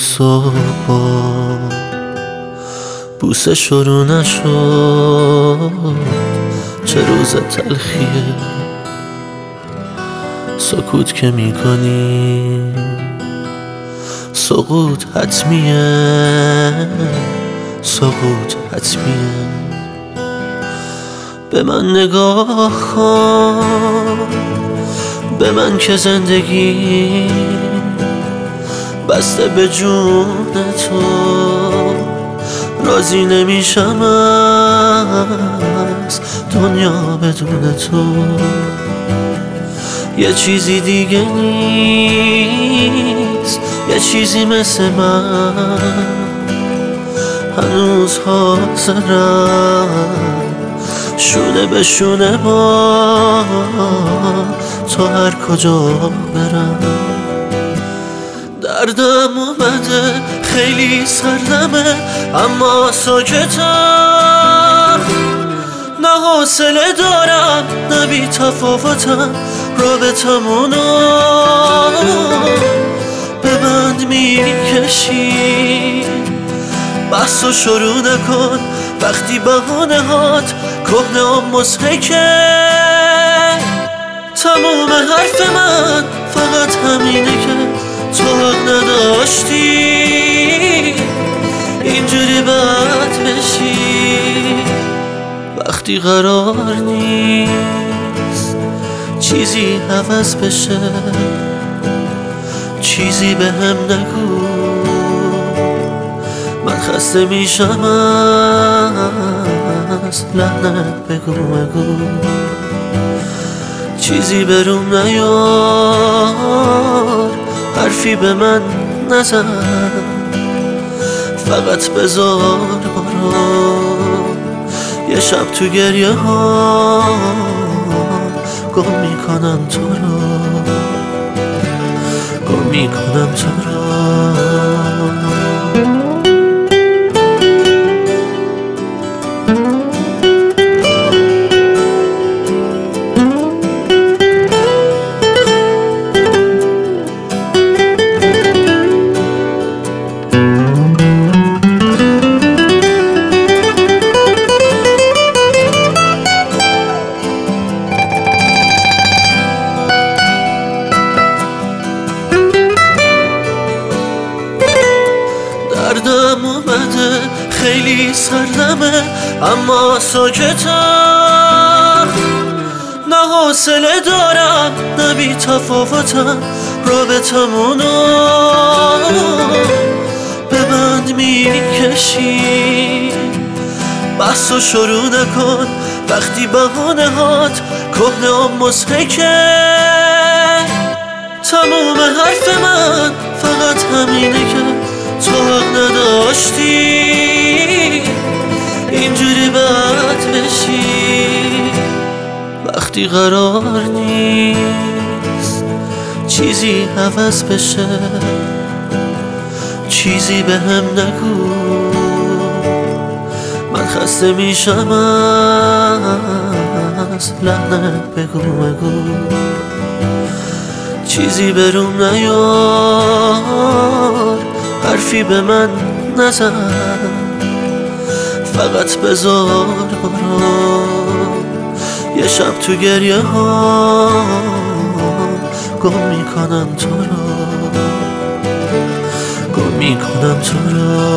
صبح بوسه شروع نشد، چه روز تلخیه. سکوت که میکنی سقوط حتمیه، سقوط حتمیه. به من نگاه کن، به من که زندگی بسته به جون تو، راضی نمیشم از دنیا بدون تو. یه چیزی دیگه نیست، یه چیزی مثل من هنوز حاضرم شونه به شونه با تو هر کجا برم. دردم اومده خیلی سردمه اما ساکتم، نه حوصله دارم نه بی تفاوتم، رابطمونو به بند میکشی. بحثو شروع نکن وقتی بهانه هات کهنه و مضحکه. تموم حرف من فقط همینه که تو حق نداشتی اینجوری بد بشی. وقتی قرار نیست چیزی عوض بشه، چیزی به هم نگو، من خسته میشم از لعنت بگو بگو. چیزی بروم نیار، حرفی به من نزن، فقط بذار برو. یه شب تو گریه ها گم میکنم تو رو، گم میکنم تو رو. دردم اومده خیلی سردمه اما ساکتم، نه حوصله دارم نه بی تفاوتم، رابطمونو به بند میکشی. بحثو شروع نکن وقتی بهانه هات کهنه و مضحکه. تموم حرف من فقط همینه که تو حق نداشتی اینجوری بد بشی. وقتی قرار نیست چیزی عوض بشه، چیزی به هم نگو، من خسته میشم از لعنت بگو بگو. چیزی بروم نیار، حرفی به من نزن، فقط بذار برو. یه شب تو گریه ها گم میکنم تو رو، گم میکنم تو رو.